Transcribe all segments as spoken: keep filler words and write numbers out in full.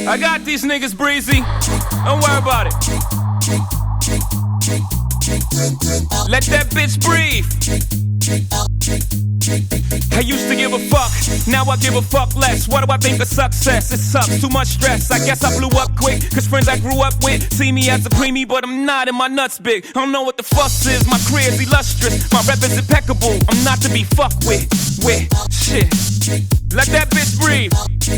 I got these niggas, Breezy. Don't worry about it. Let that bitch breathe. I used to give a fuck, now I give a fuck less. What do I think of success? It sucks, too much stress. I guess I blew up quick, cause friends I grew up with see me as a preemie, but I'm not, and my nuts big. I don't know what the fuss is, my career's illustrious. My rep is impeccable, I'm not to be fucked with. With shit, let that bitch breathe.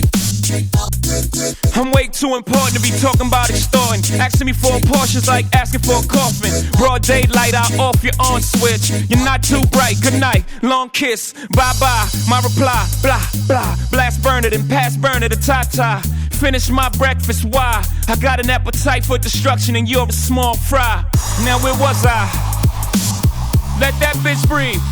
I'm way too important to be talking about extorting. Asking me for a Porsche's like asking for a coffin. Broad daylight, I'll off your on switch. You're not too bright, good night, long kiss, bye bye. My reply, blah, blah. Blast burner, then pass burner to Tata. Finish my breakfast, why? I got an appetite for destruction and you're a small fry. Now where was I? Let that bitch breathe.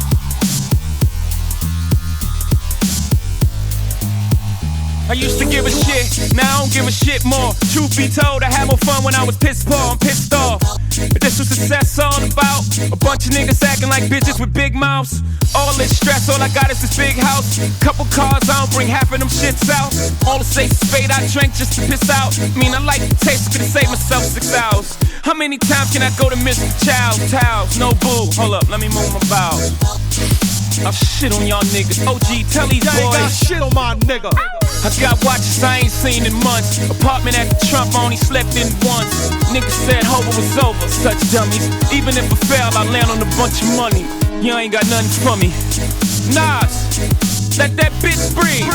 I used to give a shit, now I don't give a shit more. Truth be told, I had more fun when I was pissed poor and pissed off. But this was success all about a bunch of niggas acting like bitches with big mouths. All this stress, all I got is this big house. Couple cars, I don't bring half of them shits out. All the safe spade I drank just to piss out. I mean, I like the taste, could save myself six hours. How many times can I go to Mister Child's towels? No boo, hold up, let me move my bowels. I'll shit on y'all niggas. O G, tell these boys. Y'all ain't got shit on my nigga. I got watches I ain't seen in months. Apartment at the Trump, I only slept in once. Niggas said hope it was over, such dummies. Even if I fail, I land on a bunch of money. You ain't got nothing for me. Nas, let that bitch breathe.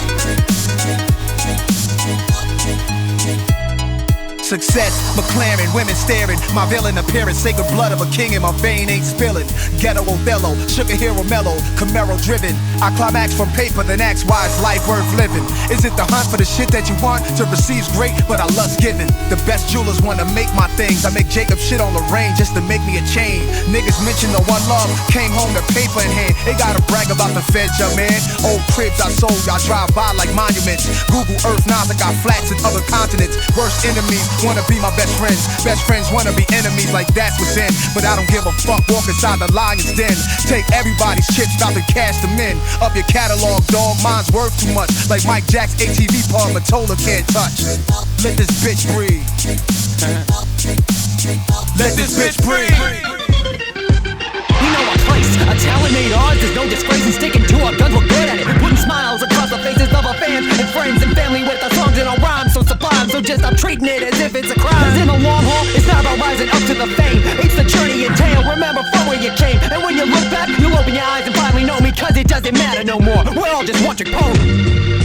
Success, McLaren, women staring. My villain appearance, sacred blood of a king in my vein ain't spilling. Ghetto Othello, sugar hero mellow, Camaro driven. I climax from paper, then ask why is life worth living? Is it the hunt for the shit that you want? To receive's great, but I lust giving. The best jewelers wanna make my things. I make Jacob shit on Lorraine just to make me a chain. Niggas mention the one love, came home to paper in hand. They gotta brag about the feds, young man. Old cribs I sold, I drive by like monuments. Google Earth, Nas, I got flats in other continents. Worst enemies wanna be my best friends. Best friends wanna be enemies, like that's what's in. But I don't give a fuck, walk inside the lion's den. Take everybody's chips, about to cash them in. Up your catalog, dog, mine's worth too much. Like Mike Jack's A T V pub, Matola can't touch. Let this bitch breathe. Let this bitch breathe. We know our place, a talent made ours. There's no disgrace in sticking to our guns, we're good at it. Putting smiles across the faces of our fans and friends and family with our songs and our rhymes so sublime. So just stop treating it as if it's a crime. Cause in the long haul, it's not about rising up to the fame. It's the journey entail, remember from where you came. And when you look back, you'll open your eyes and finally know me. Cause it doesn't matter no more, we're all just watching pose.